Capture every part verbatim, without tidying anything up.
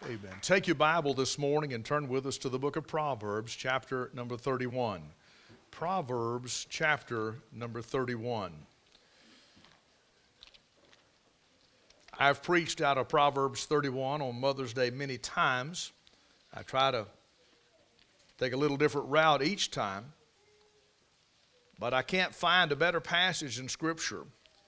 Amen. Take your Bible this morning and turn with us to the book of Proverbs, chapter number thirty-one. Proverbs, chapter number thirty-one. I've preached out of Proverbs thirty-one on Mother's Day many times. I try to take a little different route each time, but I can't find a better passage in Scripture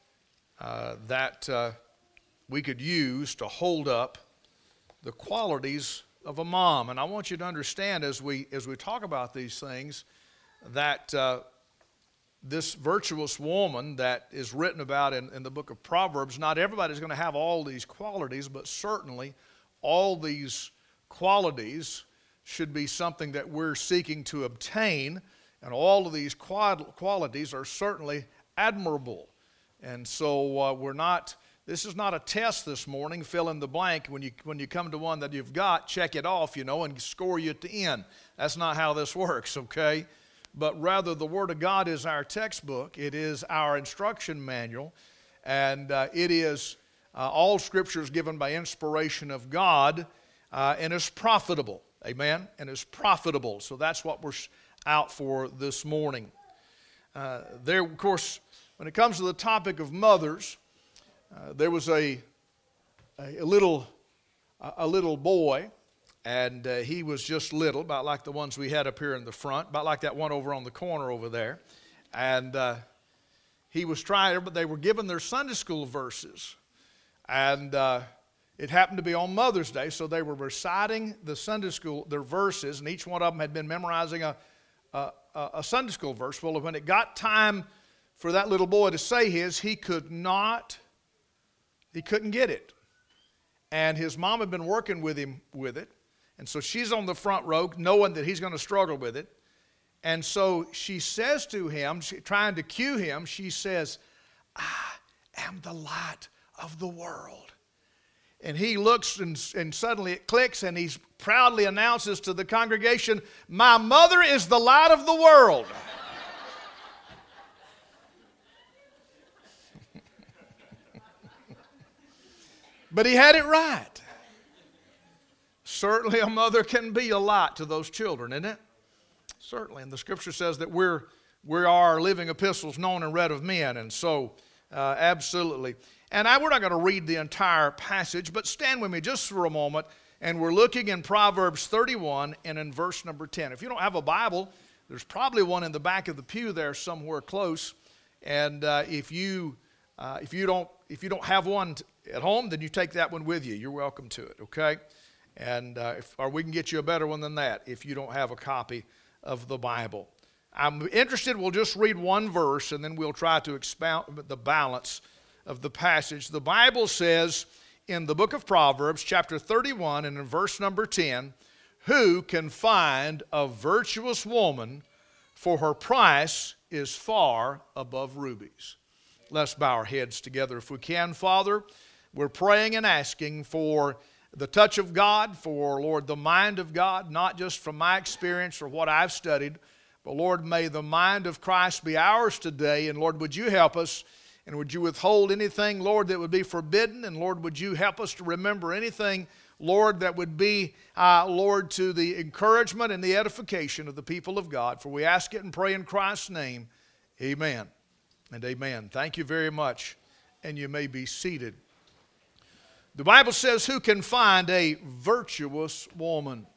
uh, that uh, we could use to hold up the qualities of a mom. And I want you to understand as we as we talk about these things that uh, this virtuous woman that is written about in, in the book of Proverbs, not everybody's going to have all these qualities, but certainly all these qualities should be something that we're seeking to obtain, and all of these qualities are certainly admirable. And so uh, we're not This is not a test this morning, fill in the blank. When you, when you come to one that you've got, check it off, you know, and score you at the end. That's not how this works, okay? But rather, the Word of God is our textbook. It is our instruction manual. And uh, it is, uh, all Scripture is given by inspiration of God, uh, and is profitable, amen? And is profitable. So that's what we're out for this morning. Uh, there, of course, when it comes to the topic of mothers, Uh, there was a, a, a little a little boy, and uh, he was just little, about like the ones we had up here in the front, about like that one over on the corner over there. And uh, he was trying, but they were given their Sunday school verses. And uh, it happened to be on Mother's Day, so they were reciting the Sunday school, their verses, and each one of them had been memorizing a, a, a Sunday school verse. Well, when it got time for that little boy to say his, he could not He couldn't get it. And his mom had been working with him with it. And so she's on the front row knowing that he's going to struggle with it. And so she says to him, she, trying to cue him, she says, "I am the light of the world." And he looks and, and suddenly it clicks and he proudly announces to the congregation, "My mother is the light of the world." But he had it right. Certainly a mother can be a light to those children, isn't it? Certainly. And the Scripture says that we're, we are living epistles known and read of men. And so, uh, absolutely. And I, we're not going to read the entire passage, but stand with me just for a moment. And we're looking in Proverbs thirty-one and in verse number ten. If you don't have a Bible, there's probably one in the back of the pew there somewhere close. And uh, if you uh, if you don't if you don't have one t- at home, then you take that one with you. You're welcome to it, okay? And uh, if, or we can get you a better one than that if you don't have a copy of the Bible. I'm interested, we'll just read one verse and then we'll try to expound the balance of the passage. The Bible says in the book of Proverbs, chapter thirty-one and in verse number ten, "Who can find a virtuous woman, for her price is far above rubies." Let's bow our heads together if we can. Father, we're praying and asking for the touch of God, for, Lord, the mind of God, not just from my experience or what I've studied, but, Lord, may the mind of Christ be ours today. And, Lord, would you help us, and would you withhold anything, Lord, that would be forbidden? And, Lord, would you help us to remember anything, Lord, that would be, uh, Lord, to the encouragement and the edification of the people of God. For we ask it and pray in Christ's name. Amen and amen. Thank you very much, and you may be seated. The Bible says, "Who can find a virtuous woman?"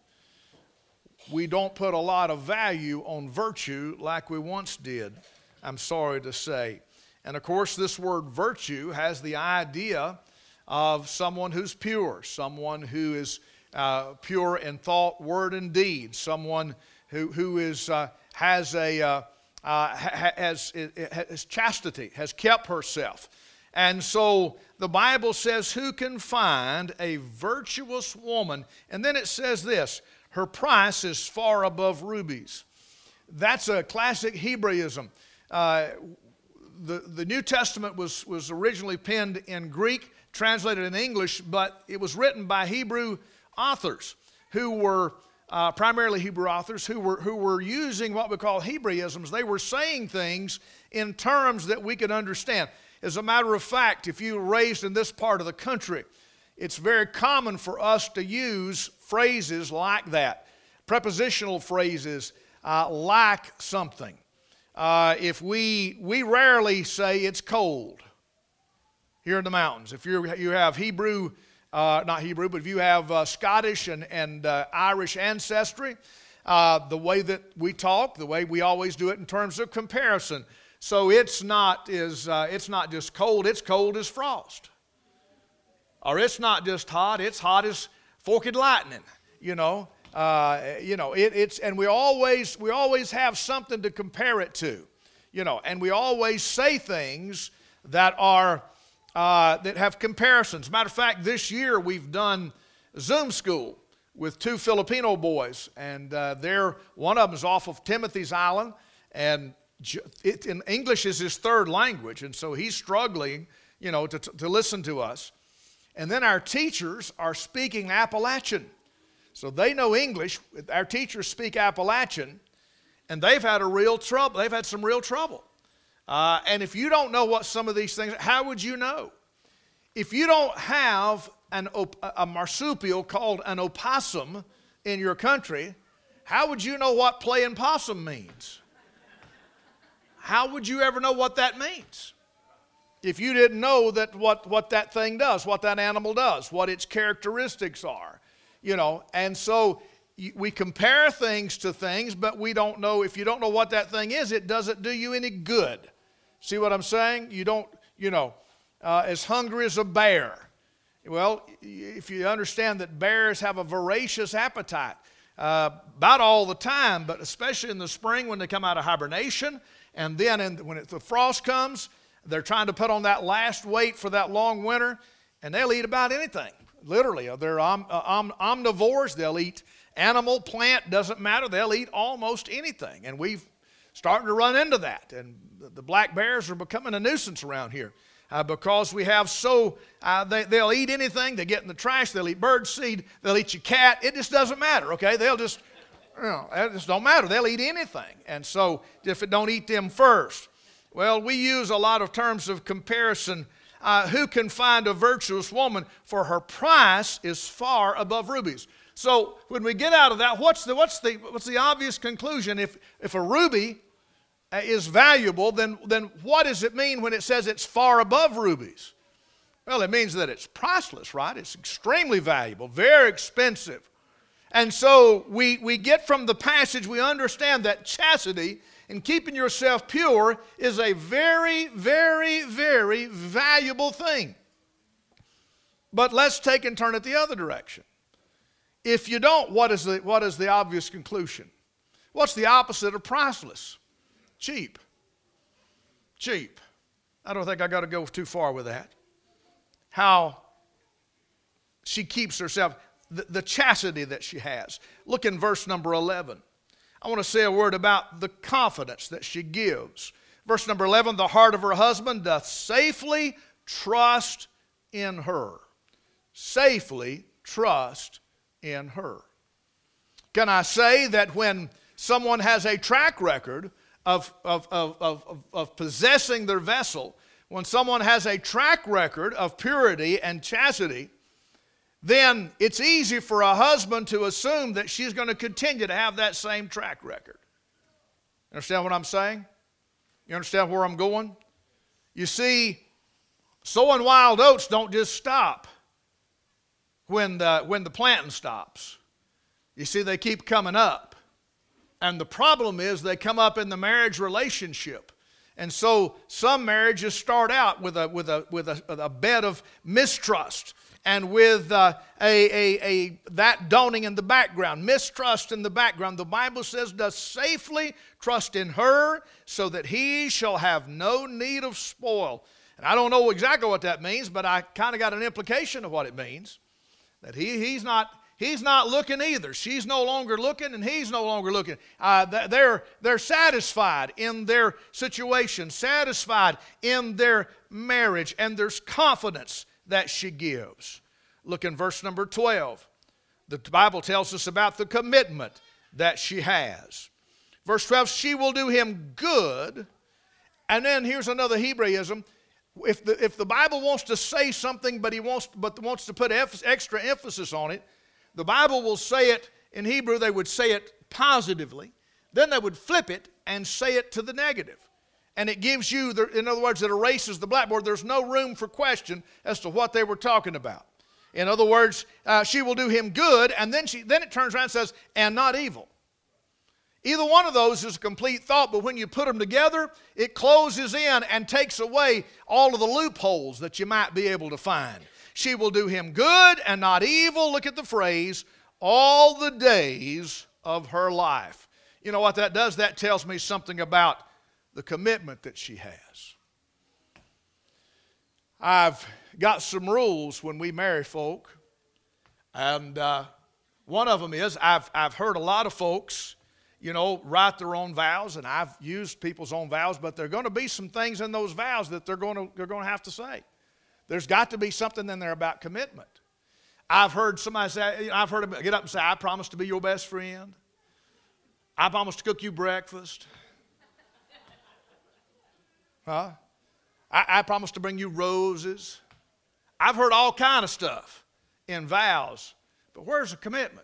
We don't put a lot of value on virtue like we once did, I'm sorry to say. And of course, this word virtue has the idea of someone who's pure, someone who is uh, pure in thought, word, and deed, someone who, who is, uh, has, a, uh, uh, has, has chastity, has kept herself. And so the Bible says, "Who can find a virtuous woman?" And then it says this, "Her price is far above rubies." That's a classic Hebraism. Uh, the, the New Testament was, was originally penned in Greek, translated in English, but it was written by Hebrew authors who were uh, primarily Hebrew authors who were, who were using what we call Hebraisms. They were saying things in terms that we could understand. As a matter of fact, if you were raised in this part of the country, it's very common for us to use phrases like that. Prepositional phrases uh, like something. Uh, if we, we rarely say it's cold here in the mountains. If you're, you have Hebrew, uh, not Hebrew, but if you have uh, Scottish and, and uh, Irish ancestry, uh, the way that we talk, the way we always do it in terms of comparison. So it's not, is, uh, it's not just cold, it's cold as frost. Or it's not just hot, it's hot as forked lightning, you know. Uh, you know, it, it's, and we always, we always have something to compare it to, you know, and we always say things that are, uh, that have comparisons. Matter of fact, this year we've done Zoom school with two Filipino boys, and uh, they're, one of them is off of Timothy's Island, and it, in English is his third language, and so he's struggling, you know, to, to listen to us. And then our teachers are speaking Appalachian. So they know English. Our teachers speak Appalachian, and they've had a real trouble. They've had some real trouble. Uh, and if you don't know what some of these things, how would you know? If you don't have an, a marsupial called an opossum in your country, how would you know what playing possum means? How would you ever know what that means? If you didn't know that what, what that thing does, what that animal does, what its characteristics are. You know, and so we compare things to things, but we don't know, if you don't know what that thing is, it doesn't do you any good. See what I'm saying? You don't, you know, uh, as hungry as a bear. Well, if you understand that bears have a voracious appetite, uh, about all the time, but especially in the spring when they come out of hibernation, and then in, when it, the frost comes, they're trying to put on that last weight for that long winter, and they'll eat about anything. Literally, they're om, uh, om, omnivores. They'll eat animal, plant, doesn't matter. They'll eat almost anything. And we've starting to run into that. And the black bears are becoming a nuisance around here uh, because we have so, uh, they, they'll eat anything. They get in the trash. They'll eat bird seed. They'll eat your cat. It just doesn't matter, okay? They'll just, you know, it just don't matter. They'll eat anything. And so if it don't eat them first. Well, we use a lot of terms of comparison. Uh, who can find a virtuous woman, for her price is far above rubies. So when we get out of that, what's the, what's the, what's the obvious conclusion? If, if a ruby is valuable, then, then what does it mean when it says it's far above rubies? Well, it means that it's priceless, right? It's extremely valuable, very expensive. And so we, we get from the passage, we understand that chastity and keeping yourself pure is a very, very, very valuable thing. But let's take and turn it the other direction. If you don't, what is the, what is the obvious conclusion? What's the opposite of priceless? Cheap. Cheap. I don't think I got to go too far with that. How she keeps herself, the, the chastity that she has. Look in verse number eleven. I want to say a word about the confidence that she gives. Verse number eleven, the heart of her husband doth safely trust in her. Safely trust in her. Can I say that when someone has a track record of, of, of, of, of possessing their vessel, when someone has a track record of purity and chastity, then it's easy for a husband to assume that she's going to continue to have that same track record. You understand what I'm saying? You understand where I'm going? You see, sowing wild oats don't just stop when the, when the planting stops. You see, they keep coming up. And the problem is they come up in the marriage relationship. And so some marriages start out with a, with a, with a, a bed of mistrust. And with uh, a, a, a, that dawning in the background, mistrust in the background, the Bible says, does safely trust in her so that he shall have no need of spoil. And I don't know exactly what that means, but I kind of got an implication of what it means. That he, he's, not, he's not looking either. She's no longer looking and he's no longer looking. Uh, they're, they're satisfied in their situation, satisfied in their marriage, and there's confidence that she gives. Look in verse number twelve. The Bible tells us about the commitment that she has. Verse twelve, she will do him good. And then here's another Hebraism. If the, if the Bible wants to say something, but he wants, but wants to put extra emphasis on it, the Bible will say it, in Hebrew they would say it positively. Then they would flip it and say it to the negative. And it gives you, the, in other words, it erases the blackboard. There's no room for question as to what they were talking about. In other words, uh, she will do him good, and then, she, then it turns around and says, and not evil. Either one of those is a complete thought, but when you put them together, it closes in and takes away all of the loopholes that you might be able to find. She will do him good and not evil. Look at the phrase, all the days of her life. You know what that does? That tells me something about the commitment that she has. I've got some rules when we marry folk, and uh, one of them is I've, I've heard a lot of folks, you know, write their own vows, and I've used people's own vows, but there are going to be some things in those vows that they're going to, they're going to have to say. There's got to be something in there about commitment. I've heard somebody say, I've heard them get up and say, I promise to be your best friend. I promise to cook you breakfast. Huh? I, I promise to bring you roses. I've heard all kind of stuff in vows, but where's the commitment?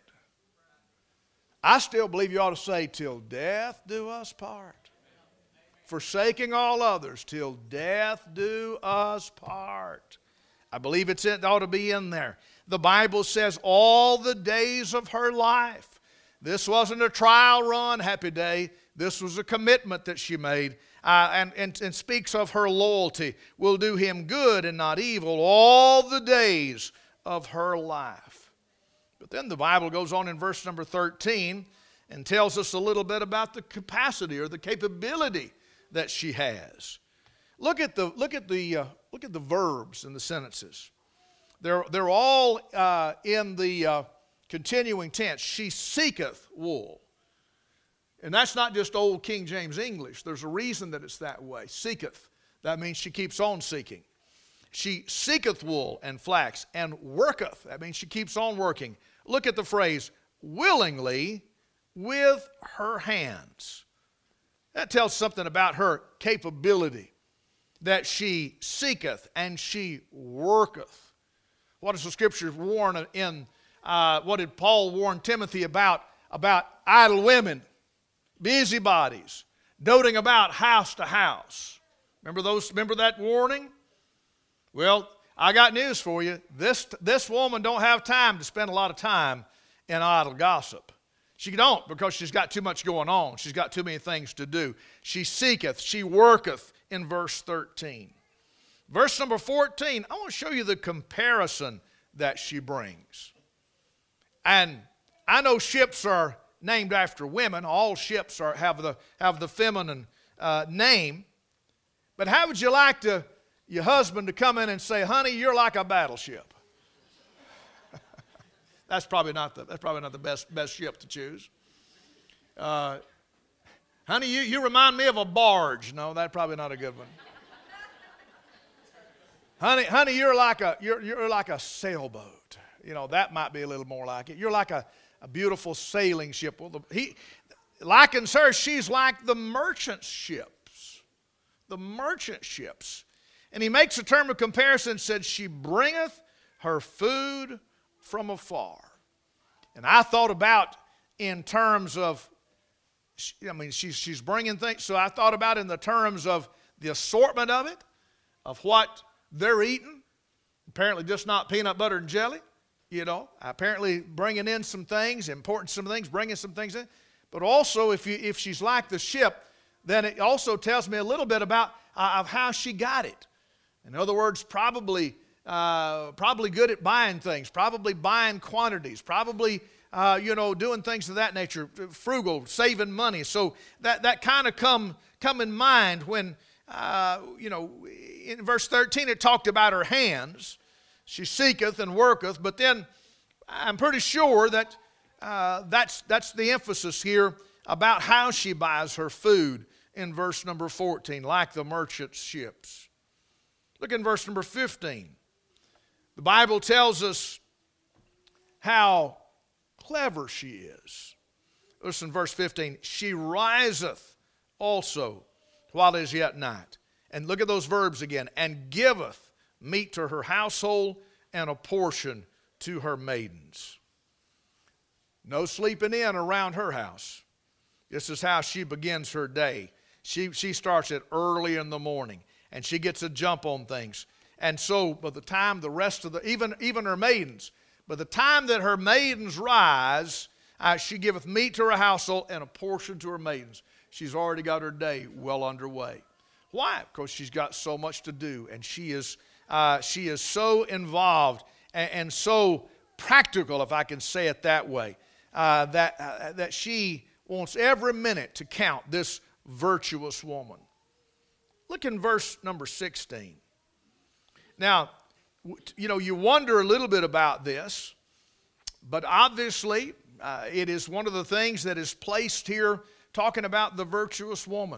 I still believe you ought to say, till death do us part. Forsaking all others, till death do us part. I believe it's, it ought to be in there. The Bible says all the days of her life. This wasn't a trial run, happy day. This was a commitment that she made. Uh, and, and, and speaks of her loyalty. Will do him good and not evil all the days of her life. But then the Bible goes on in verse number thirteen and tells us a little bit about the capacity or the capability that she has. Look at the, look at the, uh, look at the verbs in the sentences. They're, they're all uh, in the uh, continuing tense. She seeketh wool. And that's not just old King James English. There's a reason that it's that way. Seeketh. That means she keeps on seeking. She seeketh wool and flax and worketh. That means she keeps on working. Look at the phrase, willingly with her hands. That tells something about her capability, that she seeketh and she worketh. What does the Scripture warn in, uh, what did Paul warn Timothy about? About idle women, busybodies, doting about house to house. Remember those? Remember that warning? Well, I got news for you. This, this woman don't have time to spend a lot of time in idle gossip. She don't, because she's got too much going on. She's got too many things to do. She seeketh, she worketh in verse thirteen. Verse number fourteen, I want to show you the comparison that she brings. And I know ships are named after women. All ships are, have, the, have the feminine uh, name. But how would you like to, your husband to come in and say, honey, you're like a battleship? That's probably not the, that's probably not the best, best ship to choose. Uh, honey, you, you remind me of a barge. No, that's probably not a good one. honey, honey, you're like a, you're, you're like a sailboat. You know, that might be a little more like it. You're like a, a beautiful sailing ship. Well, the, he likens her, she's like the merchant ships. The merchant ships. And he makes a term of comparison, said, she bringeth her food from afar. And I thought about in terms of, I mean, she's, she's bringing things, so I thought about in the terms of the assortment of it, of what they're eating. Apparently just not peanut butter and jelly, you know. Apparently bringing in some things, importing some things, bringing some things in. But also, if, you, if she's like the ship, then it also tells me a little bit about uh, of how she got it. In other words, probably uh, probably good at buying things, probably buying quantities, probably uh, you know, doing things of that nature, frugal, saving money. So that that kind of come come in mind when uh, you know, in verse thirteen it talked about her hands. She seeketh and worketh, but then I'm pretty sure that uh, that's that's the emphasis here about how she buys her food in verse number fourteen, like the merchant ships. Look in verse number fifteen. The Bible tells us how clever she is. Listen, verse fifteen. She riseth also while it is yet night, And look at those verbs again. And giveth meat to her household and a portion to her maidens. No sleeping in around her house. This is how she begins her day. She, she starts it early in the morning, and she gets a jump on things. And so by the time the rest of the, even, even her maidens, by the time that her maidens rise, uh, she giveth meat to her household and a portion to her maidens. She's already got her day well underway. Why? Because she's got so much to do, and she is, uh, she is so involved and, and so practical, if I can say it that way, uh, that, uh, that she wants every minute to count, this virtuous woman. Look in verse number sixteen. Now, you know, you wonder a little bit about this, but obviously uh, it is one of the things that is placed here talking about the virtuous woman.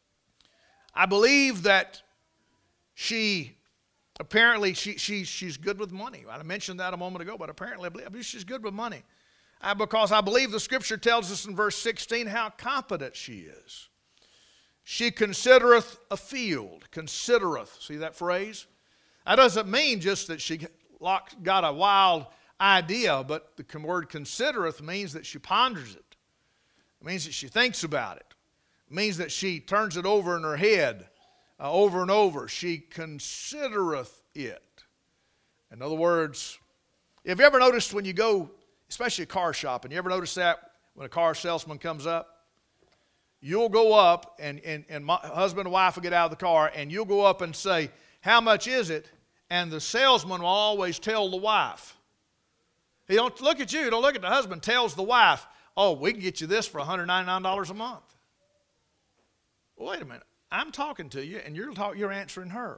I believe that she, apparently she, she, she's good with money. I mentioned that a moment ago, but apparently I believe, I believe she's good with money. Uh, because I believe the Scripture tells us in verse sixteen how competent she is. She considereth a field. Considereth. See that phrase? That doesn't mean just that she got a wild idea, but the word considereth means that she ponders it. It means that she thinks about it. It means that she turns it over in her head uh, over and over. She considereth it. In other words, have you ever noticed when you go, especially a car shopping, you ever notice that when a car salesman comes up? You'll go up, and, and, and my husband and wife will get out of the car, and you'll go up and say, how much is it? And the salesman will always tell the wife. He don't look at you, don't look at the husband, tells the wife, oh, we can get you this for one hundred ninety-nine dollars a month. Well, wait a minute. I'm talking to you, and you're, talk, you're answering her.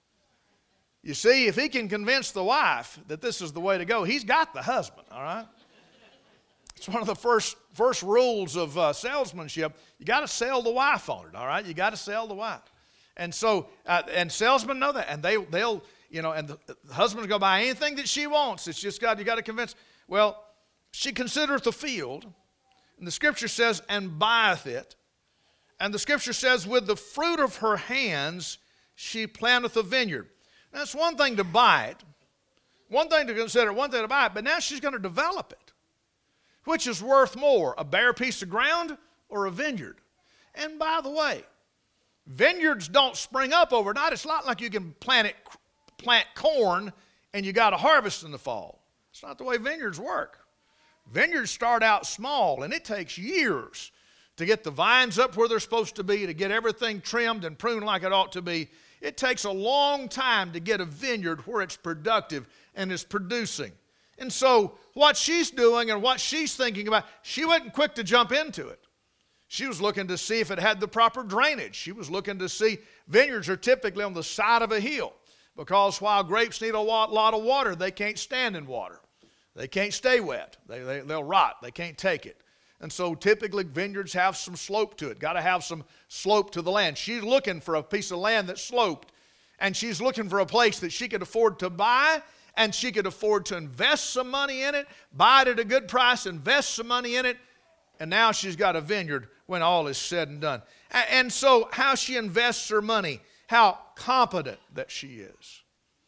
You see, if he can convince the wife that this is the way to go, he's got the husband, all right? It's one of the first, first rules of uh, salesmanship. You got to sell the wife on it, all right? You got to sell the wife. And so, uh, and salesmen know that, and they, they'll, you know, and the, the husband's going to buy anything that she wants. It's just got, you got to convince. Well, she considereth the field, and the Scripture says, and buyeth it. And the Scripture says, with the fruit of her hands she planteth a vineyard. Now, it's one thing to buy it, one thing to consider, one thing to buy it, but now she's going to develop it. Which is worth more, a bare piece of ground or a vineyard? And by the way, vineyards don't spring up overnight. It's not like you can plant it, plant corn and you got a harvest in the fall. It's not the way vineyards work. Vineyards start out small, and it takes years to get the vines up where they're supposed to be, to get everything trimmed and pruned like it ought to be. It takes a long time to get a vineyard where it's productive and is producing. And so what she's doing and what she's thinking about, she wasn't quick to jump into it. She was looking to see if it had the proper drainage. She was looking to see, vineyards are typically on the side of a hill, because while grapes need a lot, lot of water, they can't stand in water. They can't stay wet. They, they, they'll rot. They can't take it. And so typically vineyards have some slope to it. Got to have some slope to the land. She's looking for a piece of land that's sloped, and she's looking for a place that she could afford to buy, and she could afford to invest some money in it, buy it at a good price, invest some money in it, and now she's got a vineyard when all is said and done. And so how she invests her money, how competent that she is.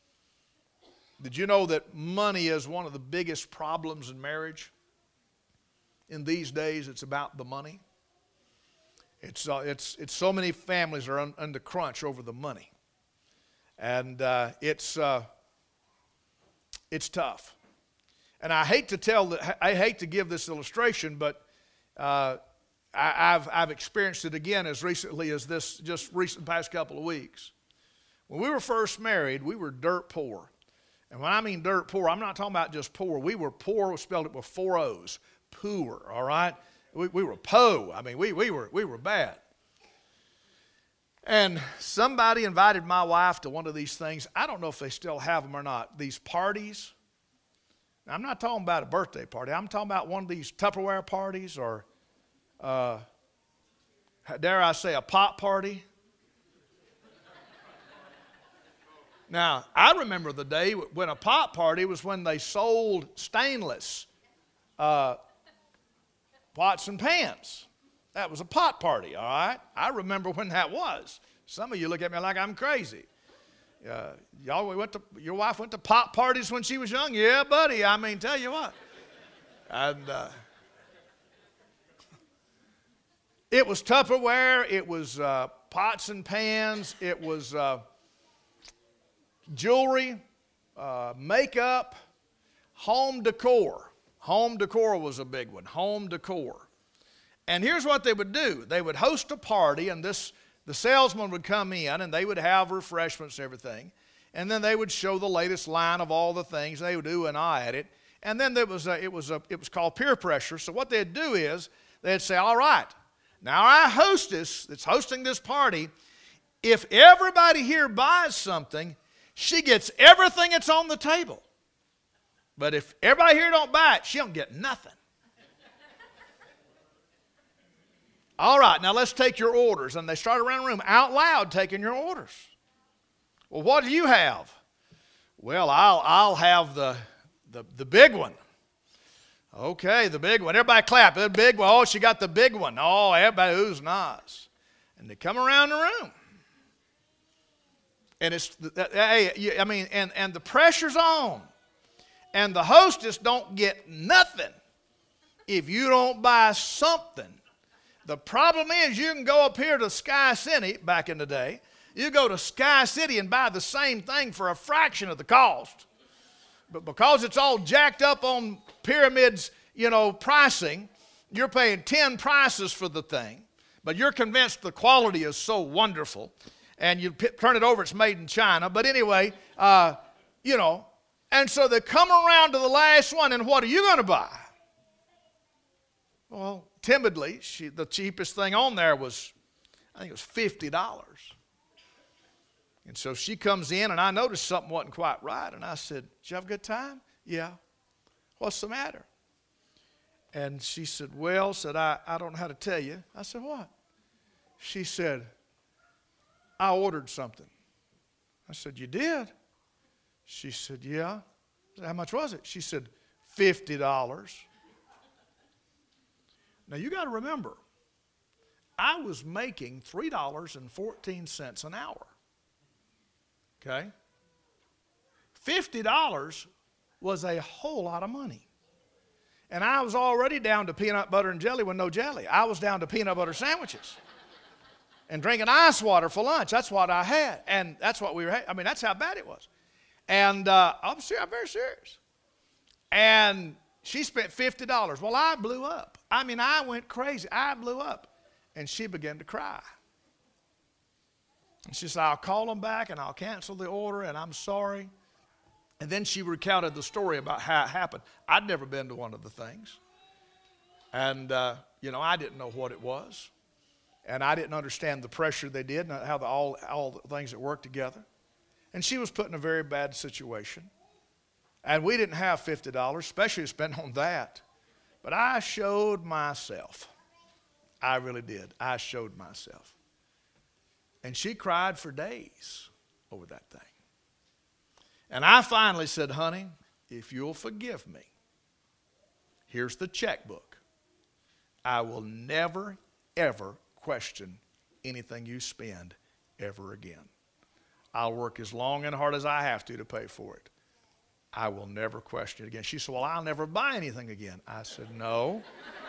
Did you know that money is one of the biggest problems in marriage? In these days, it's about the money. It's, uh, it's, it's so many families are un, under crunch over the money. And uh, it's... Uh, It's tough. And I hate to tell, the, I hate to give this illustration, but uh, I, I've, I've experienced it again as recently as this, just recent past couple of weeks. When we were first married, we were dirt poor. And when I mean dirt poor, I'm not talking about just poor. We were poor, we spelled it with four O's, poor, all right? We, we were po, I mean, we, we, were, we were bad. And somebody invited my wife to one of these things. I don't know if they still have them or not. These parties. Now, I'm not talking about a birthday party. I'm talking about one of these Tupperware parties, or, uh, dare I say, a pot party. Now, I remember the day when a pot party was when they sold stainless uh, pots and pans. That was a pot party, all right? I remember when that was. Some of you look at me like I'm crazy. Uh, y'all, we went to, your wife went to pop parties when she was young? Yeah, buddy. I mean, tell you what. And uh, it was Tupperware. It was uh, pots and pans. It was uh, jewelry, uh, makeup, home decor. Home decor was a big one. Home decor. And here's what they would do. They would host a party, and this the salesman would come in, and they would have refreshments and everything. And then they would show the latest line of all the things. They would do an eye at it. And then there was a, it, was a, it was called peer pressure. So what they'd do is they'd say, all right, now our hostess that's hosting this party, if everybody here buys something, she gets everything that's on the table. But if everybody here don't buy it, she don't get nothing. All right, now let's take your orders. And they started around the room out loud taking your orders. Well, what do you have? Well, I'll, I'll have the, the, the big one. Okay, the big one. Everybody clap. The big one. Oh, she got the big one. Oh, everybody who's nice. And they come around the room. And it's, hey, I mean, and, and the pressure's on. And the hostess don't get nothing if you don't buy something. The problem is you can go up here to Sky City back in the day. You go to Sky City and buy the same thing for a fraction of the cost. But because it's all jacked up on pyramids, you know, pricing, you're paying ten prices for the thing. But you're convinced the quality is so wonderful. And you p- turn it over, it's made in China. But anyway, uh, you know, and so they come around to the last one, and what are you going to buy? Well, timidly, she, the cheapest thing on there was, I think it was fifty dollars. And so she comes in, and I noticed something wasn't quite right. And I said, did you have a good time? Yeah. What's the matter? And she said, well, said, I, I don't know how to tell you. I said, what? She said, I ordered something. I said, you did? She said, yeah. I said, how much was it? She said, fifty dollars. Now, you got to remember, I was making three dollars and fourteen cents an hour. Okay? fifty dollars was a whole lot of money. And I was already down to peanut butter and jelly with no jelly. I was down to peanut butter sandwiches and drinking ice water for lunch. That's what I had. And that's what we were having. I mean, that's how bad it was. And uh, I'm, serious, I'm very serious. And she spent fifty dollars. Well, I blew up. I mean, I went crazy. I blew up. And she began to cry. And she said, I'll call them back and I'll cancel the order and I'm sorry. And then she recounted the story about how it happened. I'd never been to one of the things. And, uh, you know, I didn't know what it was. And I didn't understand the pressure they did and how the, all, all the things that worked together. And she was put in a very bad situation. And we didn't have fifty dollars, especially to spend on that. But I showed myself. I really did. I showed myself. And she cried for days over that thing. And I finally said, honey, if you'll forgive me, here's the checkbook. I will never, ever question anything you spend ever again. I'll work as long and hard as I have to to pay for it. I will never question it again. She said, well, I'll never buy anything again. I said, no.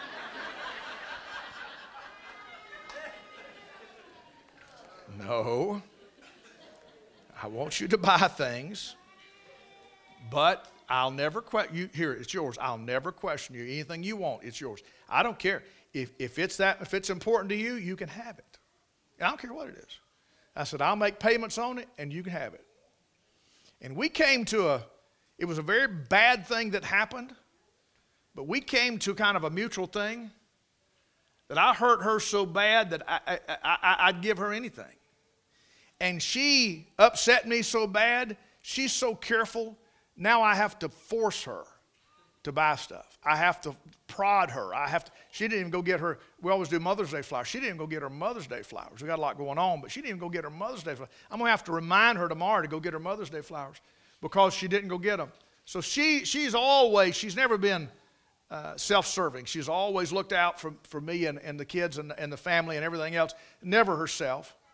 No. I want you to buy things, but I'll never question you. Here, it's yours. I'll never question you. Anything you want, it's yours. I don't care. If, if it's that, if it's important to you, you can have it. And I don't care what it is. I said, I'll make payments on it, and you can have it. And we came to a, it was a very bad thing that happened, but we came to kind of a mutual thing that I hurt her so bad that I, I, I, I'd give her anything. And she upset me so bad, she's so careful, now I have to force her to buy stuff. I have to prod her. I have to, she didn't even go get her, we always do Mother's Day flowers. She didn't even go get her Mother's Day flowers. We got a lot going on, but she didn't even go get her Mother's Day flowers. I'm going to have to remind her tomorrow to go get her Mother's Day flowers because she didn't go get them. So she, she's always, she's never been uh, self-serving. She's always looked out for, for me and, and the kids and, and the family and everything else, never herself.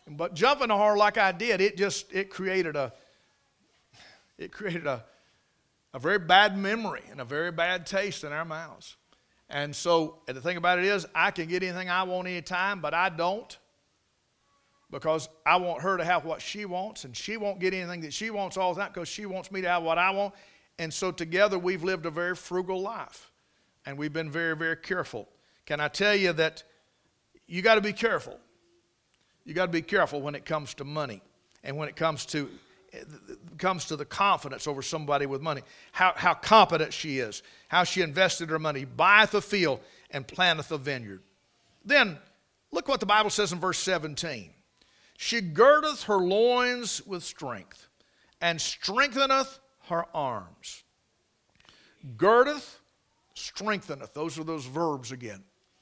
But jumping to her like I did, it just, it created a, it created a, a very bad memory and a very bad taste in our mouths. And so, and the thing about it is, I can get anything I want anytime, but I don't. Because I want her to have what she wants, and she won't get anything that she wants all the time because she wants me to have what I want. And so together we've lived a very frugal life, and we've been very, very careful. Can I tell you that you got to be careful. You got to be careful when it comes to money, and when it comes to it comes to the confidence over somebody with money. How, how competent she is, how she invested her money, buyeth a field and planteth a vineyard. Then look what the Bible says in verse seventeen. She girdeth her loins with strength, and strengtheneth her arms. Girdeth, strengtheneth. Those are those verbs again.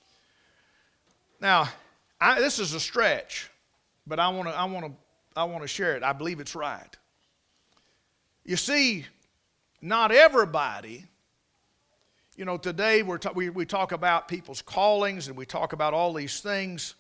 Now, I, this is a stretch, but I want to I want to I want to share it. I believe it's right. You see, not everybody, you know, today we're ta- we, we talk about people's callings and we talk about all these things.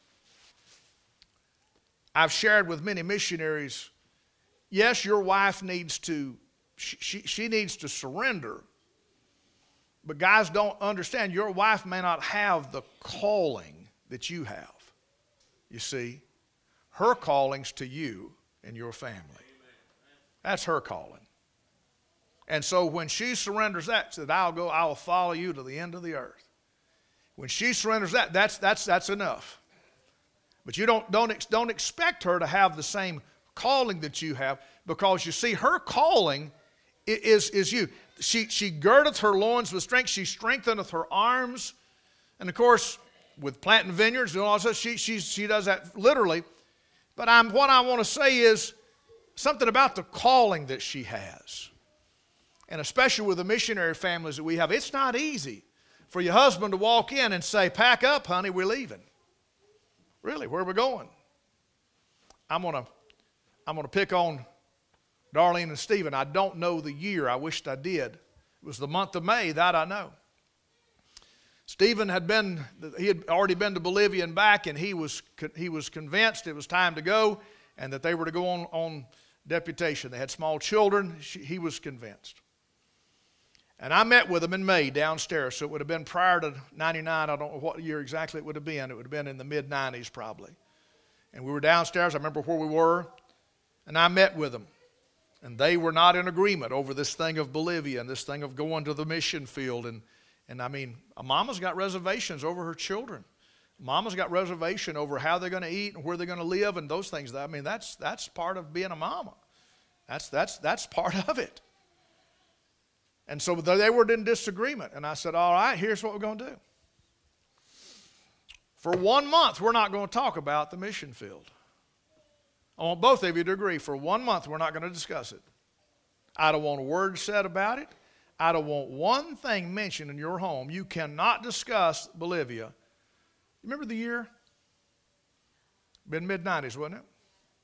I've shared with many missionaries, yes, your wife needs to, she, she, she needs to surrender. But guys don't understand, your wife may not have the calling that you have. You see, her calling's to you and your family. That's her calling. And so when she surrenders that, said, I'll go, I'll follow you to the end of the earth. When she surrenders that, that's, that's, that's enough. But you don't, don't, don't expect her to have the same calling that you have, because you see, her calling is, is you. She, she girdeth her loins with strength. She strengtheneth her arms. And of course, with planting vineyards and all that, she, she, she does that literally. But I'm, what I want to say is something about the calling that she has. And especially with the missionary families that we have, it's not easy for your husband to walk in and say, pack up, honey, we're leaving. Really, where are we going? I'm going to I'm going to pick on Darlene and Stephen. I don't know the year. I wished I did. It was the month of May, that I know. Stephen had been, he had already been to Bolivia and back, and he was, he was convinced it was time to go and that they were to go on, on deputation. They had small children. She, he was convinced. And I met with them in May downstairs, so it would have been prior to ninety-nine. I don't know what year exactly it would have been. It would have been in the mid nineties probably. And we were downstairs. I remember where we were, and I met with them. And they were not in agreement over this thing of Bolivia and this thing of going to the mission field. And, and I mean, a mama's got reservations over her children. Mama's got reservation over how they're going to eat and where they're going to live and those things. I mean, that's, that's part of being a mama. That's, that's, that's part of it. And so they were in disagreement. And I said, all right, here's what we're going to do. For one month, we're not going to talk about the mission field. I want both of you to agree. For one month, we're not going to discuss it. I don't want a word said about it. I don't want one thing mentioned in your home. You cannot discuss Bolivia. Remember the year? Been mid nineties, wasn't it?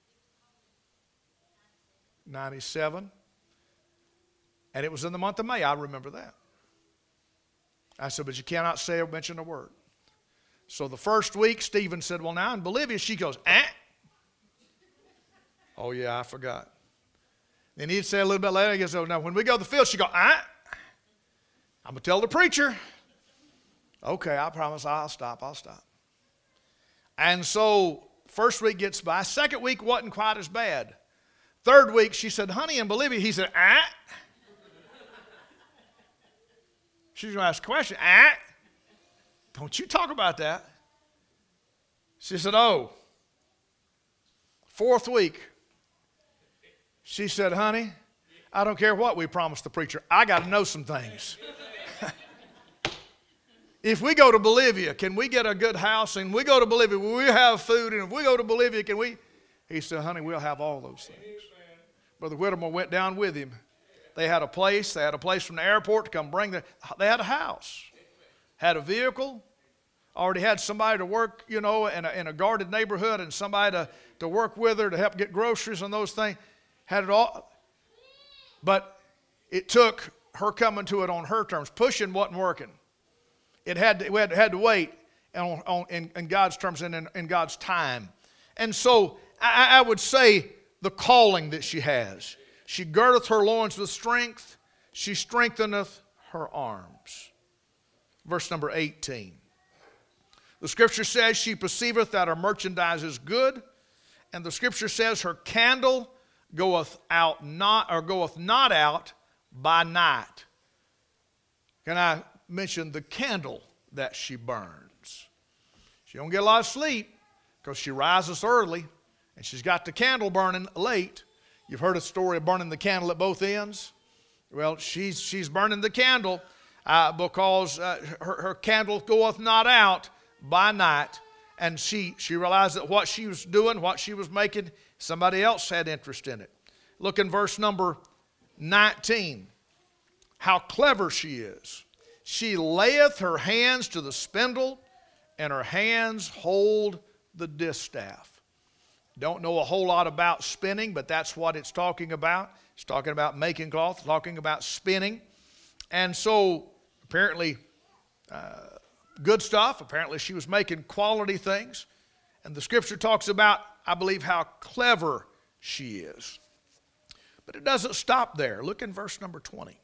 ninety-seven. And it was in the month of May. I remember that. I said, but you cannot say or mention a word. So the first week, Stephen said, well, now in Bolivia, she goes, eh? Oh, yeah, I forgot. Then he'd say a little bit later, he goes, oh, now when we go to the field, she go, ah, I'm going to tell the preacher. Okay, I promise I'll stop, I'll stop. And so first week gets by. Second week wasn't quite as bad. Third week, she said, honey, in Bolivia, he said, ah. She's going to ask a question. Ah, don't you talk about that. She said, oh. Fourth week, she said, honey, I don't care what we promised the preacher. I got to know some things. If we go to Bolivia, can we get a good house? And we go to Bolivia, will we have food? And if we go to Bolivia, can we? He said, honey, we'll have all those things. Amen. Brother Whittemore went down with him. They had a place. They had a place from the airport to come bring them. They had a house, had a vehicle, already had somebody to work, you know, in a, in a guarded neighborhood and somebody to, to work with her to help get groceries and those things. Had it all. But it took her coming to it on her terms. Pushing wasn't working. It had to, we had, had to wait on, on, in, in God's terms and in, in God's time. And so I, I would say the calling that she has. She girdeth her loins with strength. She strengtheneth her arms. Verse number eighteen. The scripture says she perceiveth that her merchandise is good. And the scripture says her candle goeth out not, or goeth not out by night. Can I mention the candle that she burns? She don't get a lot of sleep because she rises early and she's got the candle burning late. You've heard a story of burning the candle at both ends. Well, she's, she's burning the candle uh, because uh, her, her candle goeth not out by night. And she, she realized that what she was doing, what she was making, somebody else had interest in it. Look in verse number nineteen. How clever she is. She layeth her hands to the spindle, and her hands hold the distaff. Don't know a whole lot about spinning, but that's what it's talking about. It's talking about making cloth, talking about spinning. And so apparently uh, good stuff. Apparently she was making quality things. And the scripture talks about, I believe, how clever she is. But it doesn't stop there. Look in verse number twenty.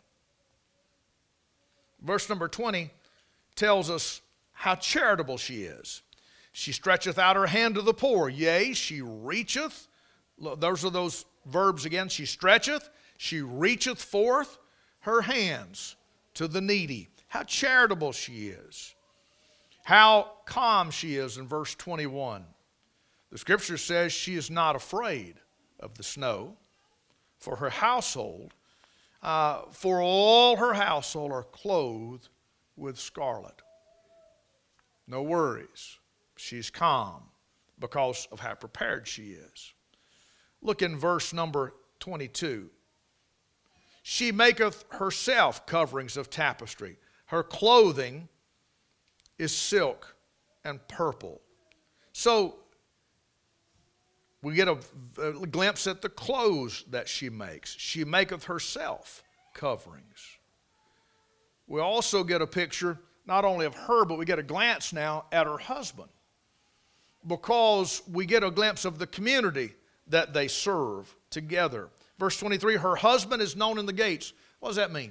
Verse number twenty tells us how charitable she is. She stretcheth out her hand to the poor. Yea, she reacheth. Those are those verbs again. She stretcheth. She reacheth forth her hands to the needy. How charitable she is. How calm she is in verse twenty-one. The scripture says she is not afraid of the snow, for her household, uh, for all her household are clothed with scarlet. No worries. She's calm because of how prepared she is. Look in verse number twenty-two. She maketh herself coverings of tapestry. Her clothing is silk and purple. So we get a, a glimpse at the clothes that she makes. She maketh herself coverings. We also get a picture not only of her, but we get a glance now at her husband, because we get a glimpse of the community that they serve together. Verse twenty-three, her husband is known in the gates. What does that mean?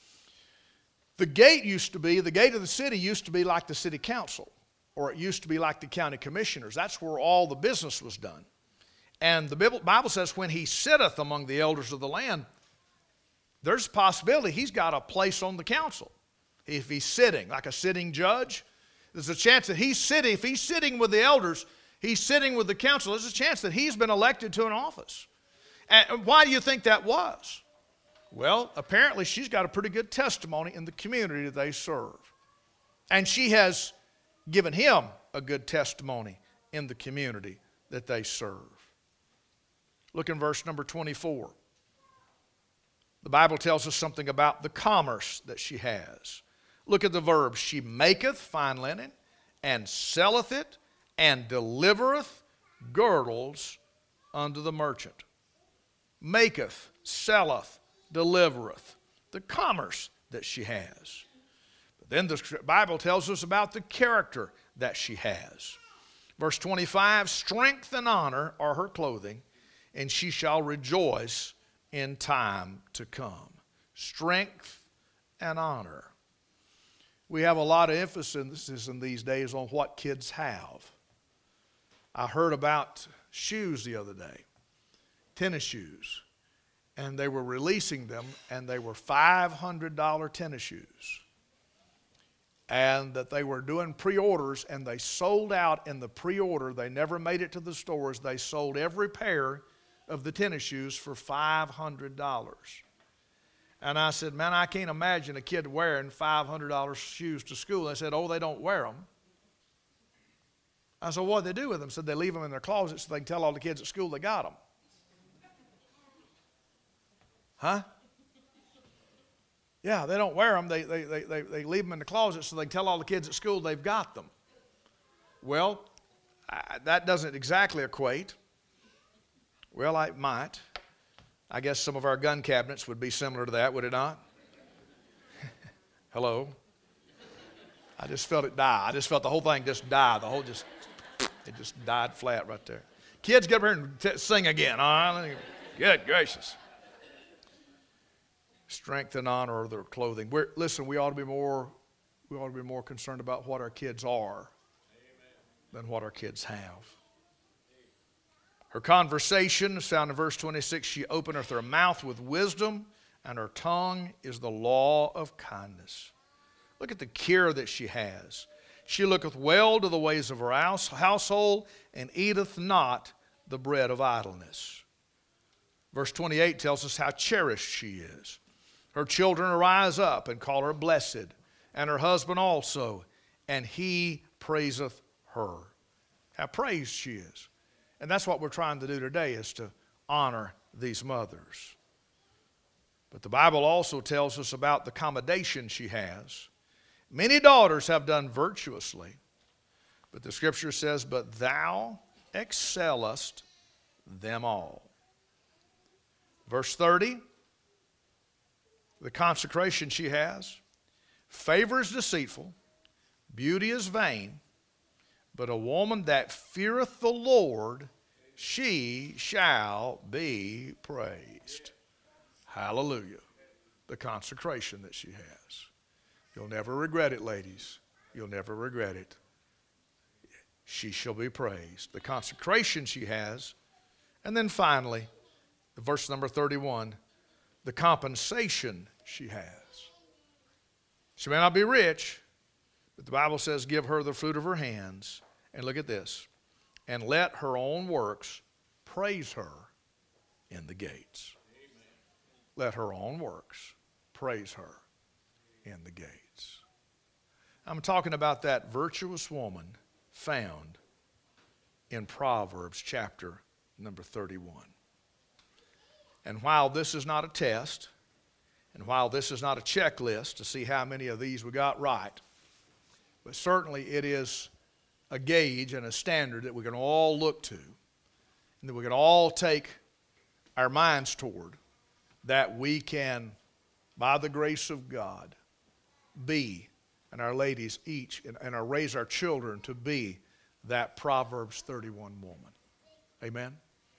The gate used to be, the gate of the city used to be like the city council, or it used to be like the county commissioners. That's where all the business was done. And the Bible says when he sitteth among the elders of the land, there's a possibility he's got a place on the council. If he's sitting, like a sitting judge, there's a chance that he's sitting, if he's sitting with the elders, he's sitting with the council, there's a chance that he's been elected to an office. And why do you think that was? Well, apparently she's got a pretty good testimony in the community that they serve. And she has given him a good testimony in the community that they serve. Look in verse number twenty-four. The Bible tells us something about the commerce that she has. Look at the verb. She maketh fine linen, and selleth it, and delivereth girdles unto the merchant. Maketh, selleth, delivereth. The commerce that she has. But then the Bible tells us about the character that she has. Verse twenty-five, strength and honor are her clothing, and she shall rejoice in time to come. Strength and honor. We have a lot of emphasis in these days on what kids have. I heard about shoes the other day, tennis shoes, and they were releasing them, and they were five hundred dollar tennis shoes. And that they were doing pre-orders, and they sold out in the pre-order. They never made it to the stores. They sold every pair of the tennis shoes for five hundred dollars. And I said, man, I can't imagine a kid wearing five hundred dollar shoes to school. They said, oh, they don't wear them. I said, what do they do with them? Said they leave them in their closet so they can tell all the kids at school they got them. Huh? Yeah, they don't wear them. They, they, they, they, they leave them in the closet so they can tell all the kids at school they've got them. Well, I, that doesn't exactly equate. Well, I might. I guess some of our gun cabinets would be similar to that, would it not? Hello? I just felt it die. I just felt the whole thing just die. The whole just, it just died flat right there. Kids, get up here and t- sing again. All right? Good gracious. Strength and honor are their clothing. We're, listen, we ought to be more, we ought to be more concerned about what our kids are than what our kids have. Her conversation is found in verse twenty-six. She openeth her mouth with wisdom, and her tongue is the law of kindness. Look at the care that she has. She looketh well to the ways of her house, household, and eateth not the bread of idleness. Verse twenty-eight tells us how cherished she is. Her children arise up and call her blessed, and her husband also, and he praiseth her. How praised she is. And that's what we're trying to do today, is to honor these mothers. But the Bible also tells us about the commendation she has. Many daughters have done virtuously, but the Scripture says, but thou excellest them all. Verse thirty, the consecration she has. Favor is deceitful, beauty is vain, but a woman that feareth the Lord, she shall be praised. Hallelujah. The consecration that she has. You'll never regret it, ladies. You'll never regret it. She shall be praised. The consecration she has. And then finally, the verse number thirty-one, the compensation she has. She may not be rich, but the Bible says, give her the fruit of her hands. And look at this. And let her own works praise her in the gates. Amen. Let her own works praise her in the gates. I'm talking about that virtuous woman found in Proverbs chapter number thirty-one. And while this is not a test, and while this is not a checklist to see how many of these we got right, but certainly it is a gauge and a standard that we can all look to, and that we can all take our minds toward, that we can, by the grace of God, be, and our ladies each, and, and our, raise our children to be that Proverbs thirty-one woman. Amen?